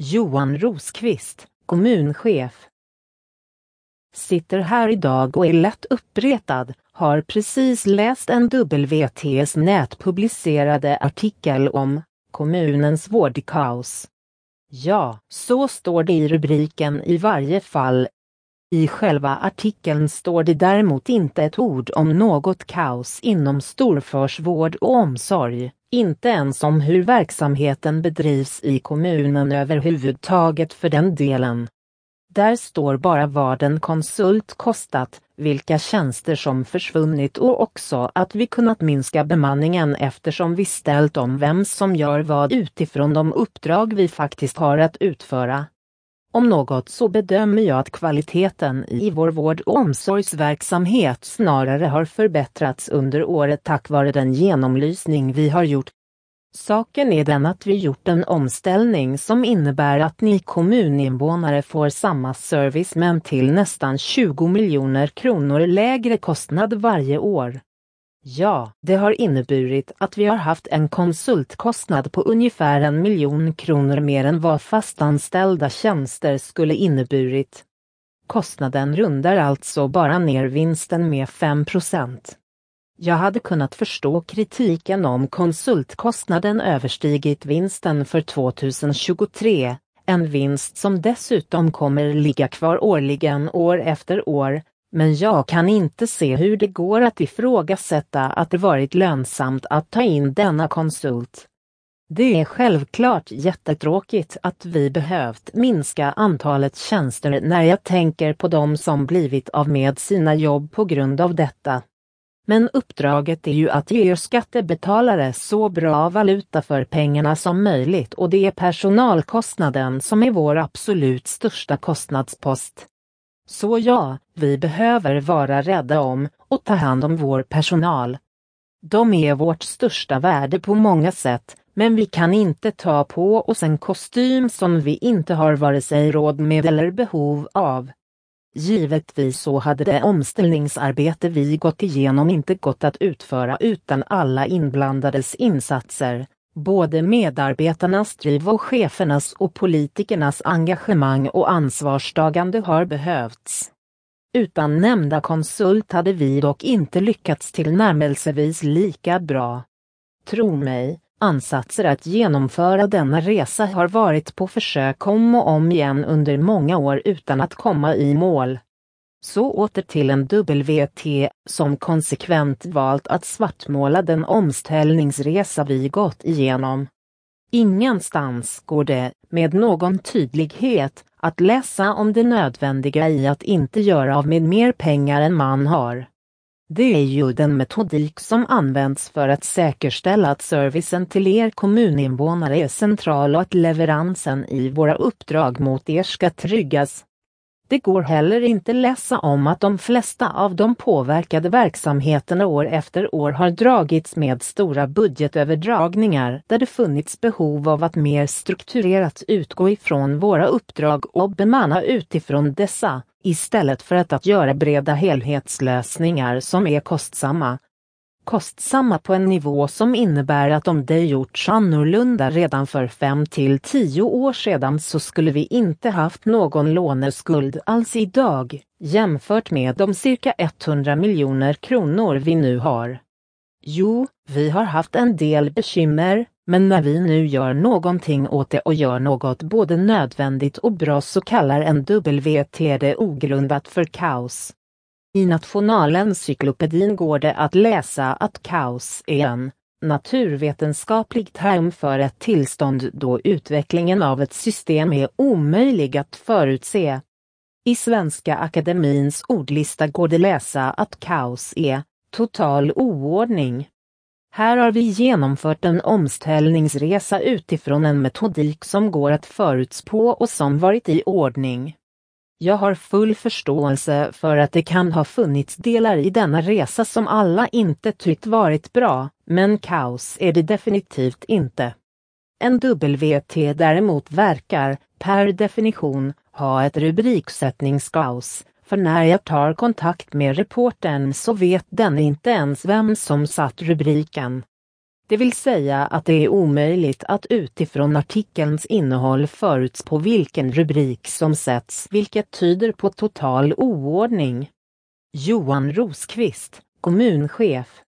Johan Rosqvist, kommunchef. Sitter här idag och är lätt uppretad, har precis läst en WTS nätpublicerade artikel om kommunens vårdkaos. Ja, så står det i rubriken i varje fall. I själva artikeln står det däremot inte ett ord om något kaos inom storförsvård och omsorg, inte ens om hur verksamheten bedrivs i kommunen överhuvudtaget för den delen. Där står bara vad en konsult kostat, vilka tjänster som försvunnit och också att vi kunnat minska bemanningen eftersom vi ställt om vem som gör vad utifrån de uppdrag vi faktiskt har att utföra. Om något så bedömer jag att kvaliteten i vår vård- och omsorgsverksamhet snarare har förbättrats under året tack vare den genomlysning vi har gjort. Saken är den att vi gjort en omställning som innebär att ni kommuninvånare får samma service men till nästan 20 miljoner kronor lägre kostnad varje år. Ja, det har inneburit att vi har haft en konsultkostnad på ungefär 1 miljon kronor mer än vad fastanställda tjänster skulle inneburit. Kostnaden rundar alltså bara ner vinsten med 5%. Jag hade kunnat förstå kritiken om konsultkostnaden överstigit vinsten för 2023, en vinst som dessutom kommer ligga kvar årligen år efter år, men jag kan inte se hur det går att ifrågasätta att det varit lönsamt att ta in denna konsult. Det är självklart jättetråkigt att vi behövt minska antalet tjänster när jag tänker på dem som blivit av med sina jobb på grund av detta. Men uppdraget är ju att ge er skattebetalare så bra valuta för pengarna som möjligt och det är personalkostnaden som är vår absolut största kostnadspost. Så ja, vi behöver vara rädda om och ta hand om vår personal. De är vårt största värde på många sätt, men vi kan inte ta på oss en kostym som vi inte har vare sig råd med eller behov av. Givetvis så hade det omställningsarbete vi gått igenom inte gått att utföra utan alla inblandades insatser, både medarbetarnas driv och chefernas och politikernas engagemang och ansvarstagande har behövts. Utan nämnda konsult hade vi dock inte lyckats tillnärmelsevis lika bra. Tro mig, ansatser att genomföra denna resa har varit på försök om och om igen under många år utan att komma i mål. Så åter till en WT som konsekvent valt att svartmåla den omställningsresa vi gått igenom. Ingenstans går det, med någon tydlighet, att läsa om det nödvändiga i att inte göra av med mer pengar än man har. Det är ju den metodik som används för att säkerställa att servicen till er kommuninvånare är central och att leveransen i våra uppdrag mot er ska tryggas. Det går heller inte läsa om att de flesta av de påverkade verksamheterna år efter år har dragits med stora budgetöverdragningar där det funnits behov av att mer strukturerat utgå ifrån våra uppdrag och bemanna utifrån dessa, istället för att göra breda helhetslösningar som är kostsamma. Kostsamma på en nivå som innebär att om det gjorts annorlunda redan för 5 till 10 år sedan så skulle vi inte haft någon låneskuld alls idag, jämfört med de cirka 100 miljoner kronor vi nu har. Jo, vi har haft en del bekymmer, men när vi nu gör någonting åt det och gör något både nödvändigt och bra så kallar en WT det ogrundat för kaos. I Nationalencyklopedin går det att läsa att kaos är en naturvetenskaplig term för ett tillstånd då utvecklingen av ett system är omöjlig att förutse. I Svenska Akademins ordlista går det läsa att kaos är total oordning. Här har vi genomfört en omställningsresa utifrån en metodik som går att förutspå och som varit i ordning. Jag har full förståelse för att det kan ha funnits delar i denna resa som alla inte tyckt varit bra, men kaos är det definitivt inte. En WT däremot verkar, per definition, ha ett rubriksättningskaos, för när jag tar kontakt med reportern så vet den inte ens vem som satt rubriken. Det vill säga att det är omöjligt att utifrån artikelns innehåll förutspå vilken rubrik som sätts, vilket tyder på total oordning. Johan Rosqvist, kommunchef.